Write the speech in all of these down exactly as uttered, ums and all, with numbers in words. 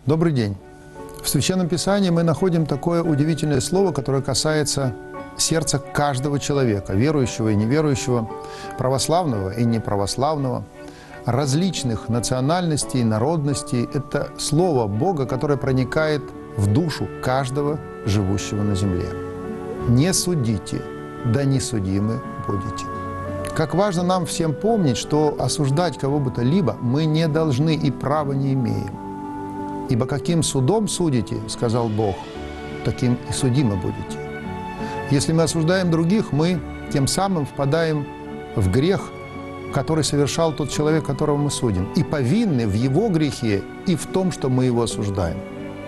Добрый день. В Священном Писании мы находим такое удивительное слово, которое касается сердца каждого человека, верующего и неверующего, православного и неправославного, различных национальностей, народностей. Это слово Бога, которое проникает в душу каждого живущего на земле. «Не судите, да не судимы будете». Как важно нам всем помнить, что осуждать кого бы то либо мы не должны и права не имеем. «Ибо каким судом судите, — сказал Бог, — таким и судимы будете». Если мы осуждаем других, мы тем самым впадаем в грех, который совершал тот человек, которого мы судим, и повинны в его грехе и в том, что мы его осуждаем.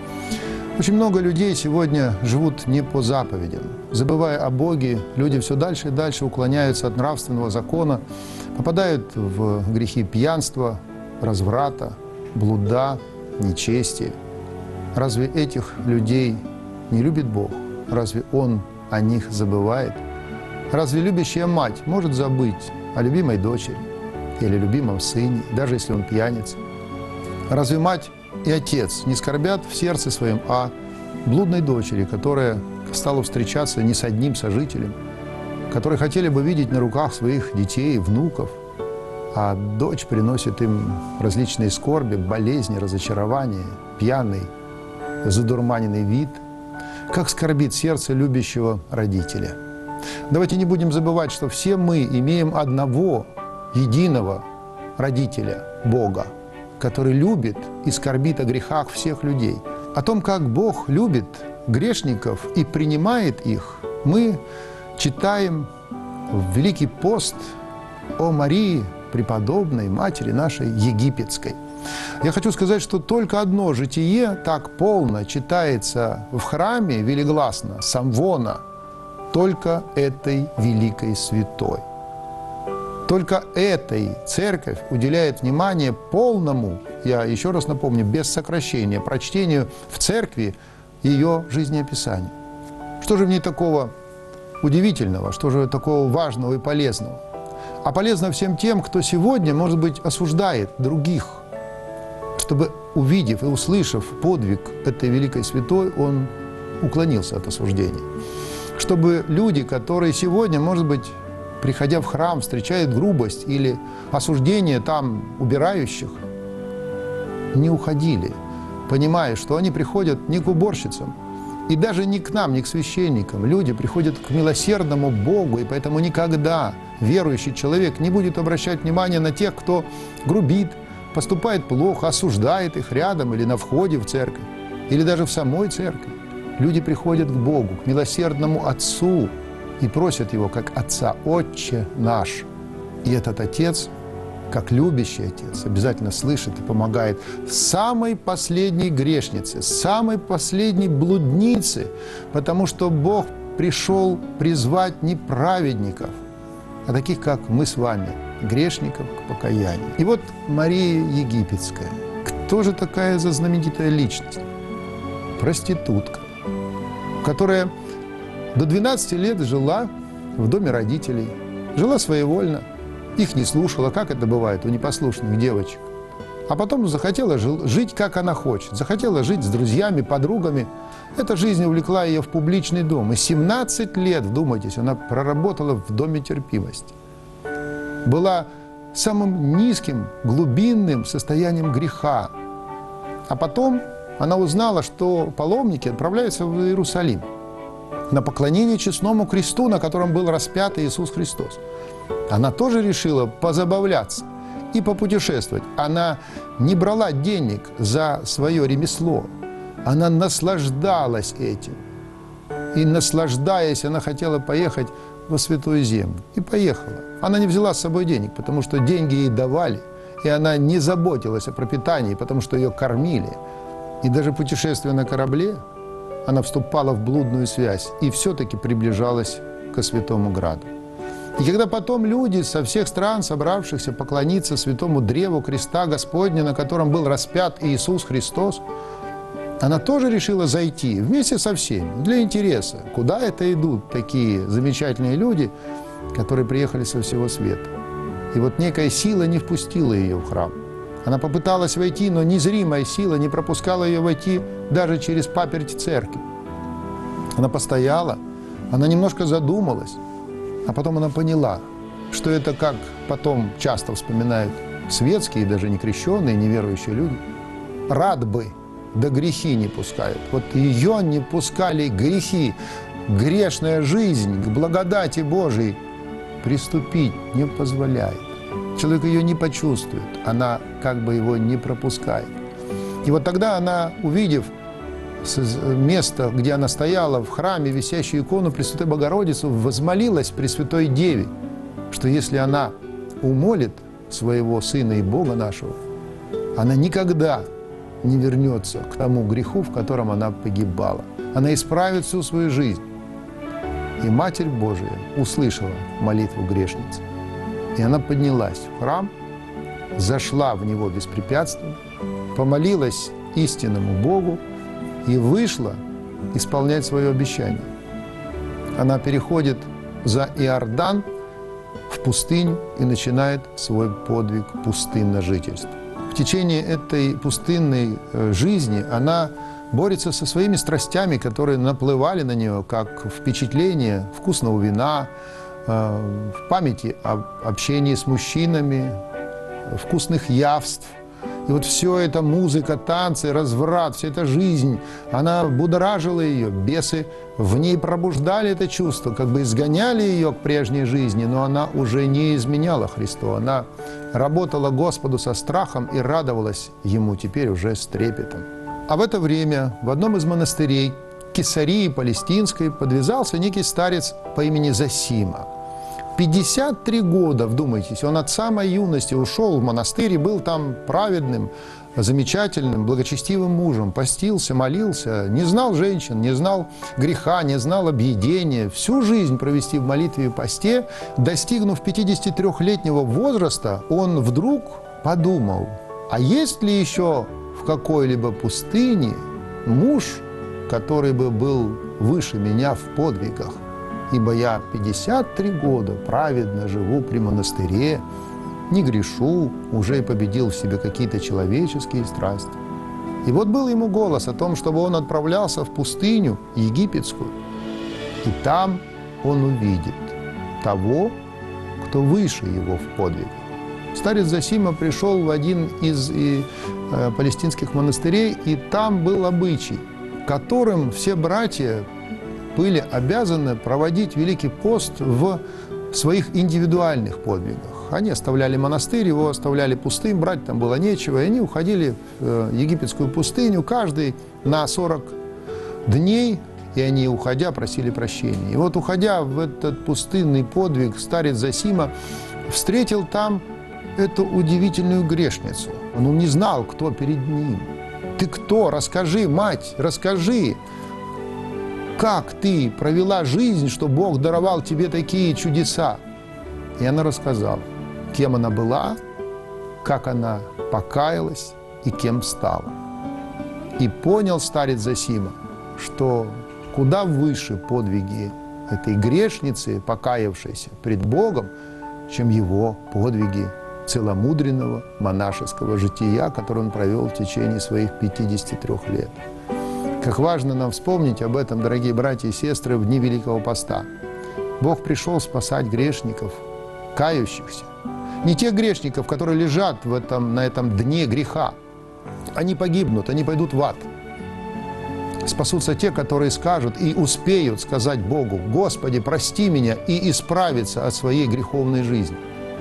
Очень много людей сегодня живут не по заповедям. Забывая о Боге, люди все дальше и дальше уклоняются от нравственного закона, попадают в грехи пьянства, разврата, блуда, нечестия. Разве этих людей не любит Бог? Разве Он о них забывает? Разве любящая мать может забыть о любимой дочери или любимом сыне, даже если он пьяница? Разве мать и отец не скорбят в сердце своем о блудной дочери, которая стала встречаться не с одним сожителем, которые хотели бы видеть на руках своих детей, внуков, а дочь приносит им различные скорби, болезни, разочарования, пьяный, задурманенный вид? Как скорбит сердце любящего родителя? Давайте не будем забывать, что все мы имеем одного, единого родителя, Бога, который любит и скорбит о грехах всех людей. О том, как Бог любит грешников и принимает их, мы читаем в Великий пост о Марии, преподобной матери нашей египетской. Я хочу сказать, что только одно житие так полно читается в храме велигласно, Самвона, только этой великой святой. Только этой церковь уделяет внимание полному, я еще раз напомню, без сокращения, прочтению в церкви ее жизнеописания. Что же в ней такого удивительного, что же такого важного и полезного? А полезно всем тем, кто сегодня, может быть, осуждает других, чтобы, увидев и услышав подвиг этой великой святой, он уклонился от осуждения. Чтобы люди, которые сегодня, может быть, приходя в храм, встречают грубость или осуждение там убирающих, не уходили, понимая, что они приходят не к уборщицам, и даже не к нам, не к священникам. Люди приходят к милосердному Богу, и поэтому никогда верующий человек не будет обращать внимание на тех, кто грубит, поступает плохо, осуждает их рядом или на входе в церковь, или даже в самой церкви. Люди приходят к Богу, к милосердному Отцу, и просят Его, как Отца: «Отче наш». И этот Отец, как любящий Отец, обязательно слышит и помогает самой последней грешнице, самой последней блуднице, потому что Бог пришел призвать не праведников, а таких, как мы с вами, грешников, к покаянию. И вот Мария Египетская. Кто же такая за знаменитая личность? Проститутка, которая до двенадцати лет жила в доме родителей, жила своевольно, их не слушала, как это бывает у непослушных девочек. А потом захотела жить, как она хочет, захотела жить с друзьями, подругами. Эта жизнь увлекла ее в публичный дом. И семнадцать лет, вдумайтесь, она проработала в доме терпимости. Была самым низким, глубинным состоянием греха. А потом она узнала, что паломники отправляются в Иерусалим на поклонение честному кресту, на котором был распят Иисус Христос. Она тоже решила позабавляться и попутешествовать. Она не брала денег за свое ремесло. Она наслаждалась этим. И, наслаждаясь, она хотела поехать во Святую Землю. И поехала. Она не взяла с собой денег, потому что деньги ей давали. И она не заботилась о пропитании, потому что ее кормили. И даже путешествуя на корабле, она вступала в блудную связь и все-таки приближалась ко Святому Граду. И когда потом люди со всех стран, собравшихся поклониться святому древу креста Господня, на котором был распят Иисус Христос, она тоже решила зайти вместе со всеми, для интереса. Куда это идут такие замечательные люди, которые приехали со всего света? И вот некая сила не впустила ее в храм. Она попыталась войти, но незримая сила не пропускала ее войти даже через паперть церкви. Она постояла, она немножко задумалась, а потом она поняла, что это, как потом часто вспоминают светские, даже не крещенные, неверующие люди, рад бы, да грехи не пускают. Вот ее не пускали грехи, грешная жизнь к благодати Божией приступить не позволяет. Человек ее не почувствует, она как бы его не пропускает. И вот тогда она, увидев место, где она стояла, в храме, висящую икону Пресвятой Богородицы, возмолилась Пресвятой Деве, что если она умолит своего Сына и Бога нашего, она никогда не вернется к тому греху, в котором она погибала. Она исправит всю свою жизнь. И Матерь Божия услышала молитву грешницы. И она поднялась в храм, зашла в него беспрепятственно, помолилась истинному Богу и вышла исполнять свое обещание. Она переходит за Иордан в пустыню и начинает свой подвиг пустынного жительства. В течение этой пустынной жизни она борется со своими страстями, которые наплывали на нее, как впечатление вкусного вина, в памяти об общении с мужчинами, вкусных явств. И вот все это музыка, танцы, разврат, вся эта жизнь, она будоражила ее. Бесы в ней пробуждали это чувство, как бы изгоняли ее к прежней жизни, но она уже не изменяла Христу. Она работала Господу со страхом и радовалась Ему теперь уже с трепетом. А в это время в одном из монастырей Кесарии Палестинской подвязался некий старец по имени Зосима. пятьдесят три года, вдумайтесь, он от самой юности ушел в монастырь и был там праведным, замечательным, благочестивым мужем, постился, молился, не знал женщин, не знал греха, не знал объедения, всю жизнь провести в молитве и посте. Достигнув пятидесятитрёхлетнего возраста, он вдруг подумал, а есть ли еще в какой-либо пустыне муж, который бы был выше меня в подвигах? Ибо я пятьдесят три года праведно живу при монастыре, не грешу, уже победил в себе какие-то человеческие страсти. И вот был ему голос о том, чтобы он отправлялся в пустыню египетскую, и там он увидит того, кто выше его в подвигах. Старец Зосима пришел в один из и, э, палестинских монастырей, и там был обычай, которым все братья были обязаны проводить Великий пост в своих индивидуальных подвигах. Они оставляли монастырь, его оставляли пустым, брать там было нечего, и они уходили в египетскую пустыню, каждый на сорок дней, и они, уходя, просили прощения. И вот, уходя в этот пустынный подвиг, старец Зосима встретил там эту удивительную грешницу. Он не знал, кто перед ним. «Ты кто? Расскажи, мать, расскажи! Как ты провела жизнь, что Бог даровал тебе такие чудеса?» И она рассказала, кем она была, как она покаялась и кем стала. И понял старец Зосима, что куда выше подвиги этой грешницы, покаявшейся пред Богом, чем его подвиги целомудренного монашеского жития, которое он провел в течение своих пятидесяти трёх лет. Как важно нам вспомнить об этом, дорогие братья и сестры, в дни Великого Поста. Бог пришел спасать грешников, кающихся. Не тех грешников, которые лежат в этом, на этом дне греха. Они погибнут, они пойдут в ад. Спасутся те, которые скажут и успеют сказать Богу: «Господи, прости меня», и исправиться от своей греховной жизни.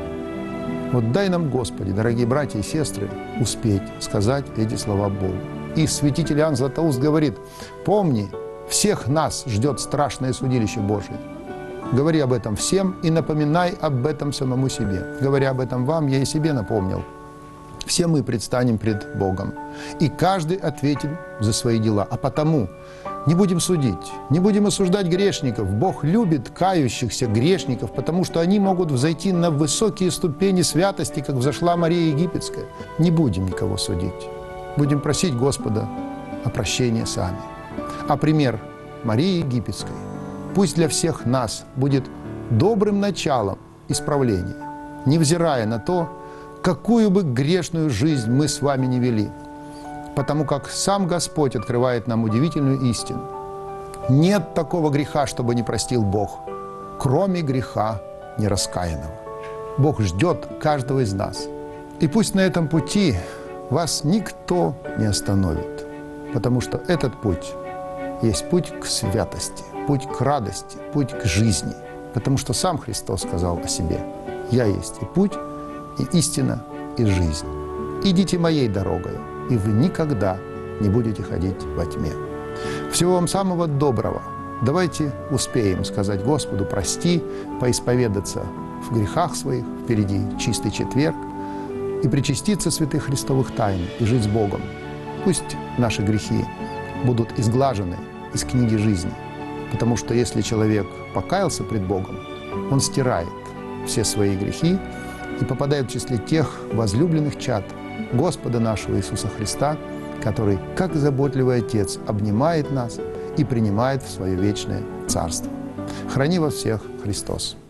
Вот дай нам, Господи, дорогие братья и сестры, успеть сказать эти слова Богу. И святитель Иоанн Златоуст говорит: «Помни, всех нас ждет страшное судилище Божие. Говори об этом всем и напоминай об этом самому себе. Говоря об этом вам, я и себе напомнил. Все мы предстанем пред Богом, и каждый ответит за свои дела. А потому не будем судить, не будем осуждать грешников. Бог любит кающихся грешников, потому что они могут взойти на высокие ступени святости, как взошла Мария Египетская. Не будем никого судить. Будем просить Господа о прощении сами. А пример Марии Египетской пусть для всех нас будет добрым началом исправления, невзирая на то, какую бы грешную жизнь мы с вами не вели, потому как сам Господь открывает нам удивительную истину. Нет такого греха, чтобы не простил Бог, кроме греха нераскаянного. Бог ждет каждого из нас. И пусть на этом пути вас никто не остановит, потому что этот путь есть путь к святости, путь к радости, путь к жизни, потому что сам Христос сказал о себе: «Я есть и путь, и истина, и жизнь. Идите моей дорогой, и вы никогда не будете ходить во тьме». Всего вам самого доброго. Давайте успеем сказать Господу прости, поисповедаться в грехах своих, впереди чистый четверг, и причаститься святых Христовых тайн и жить с Богом. Пусть наши грехи будут изглажены из книги жизни, потому что если человек покаялся пред Богом, он стирает все свои грехи и попадает в числе тех возлюбленных чад Господа нашего Иисуса Христа, который, как заботливый Отец, обнимает нас и принимает в свое вечное Царство. Храни вас всех Христос!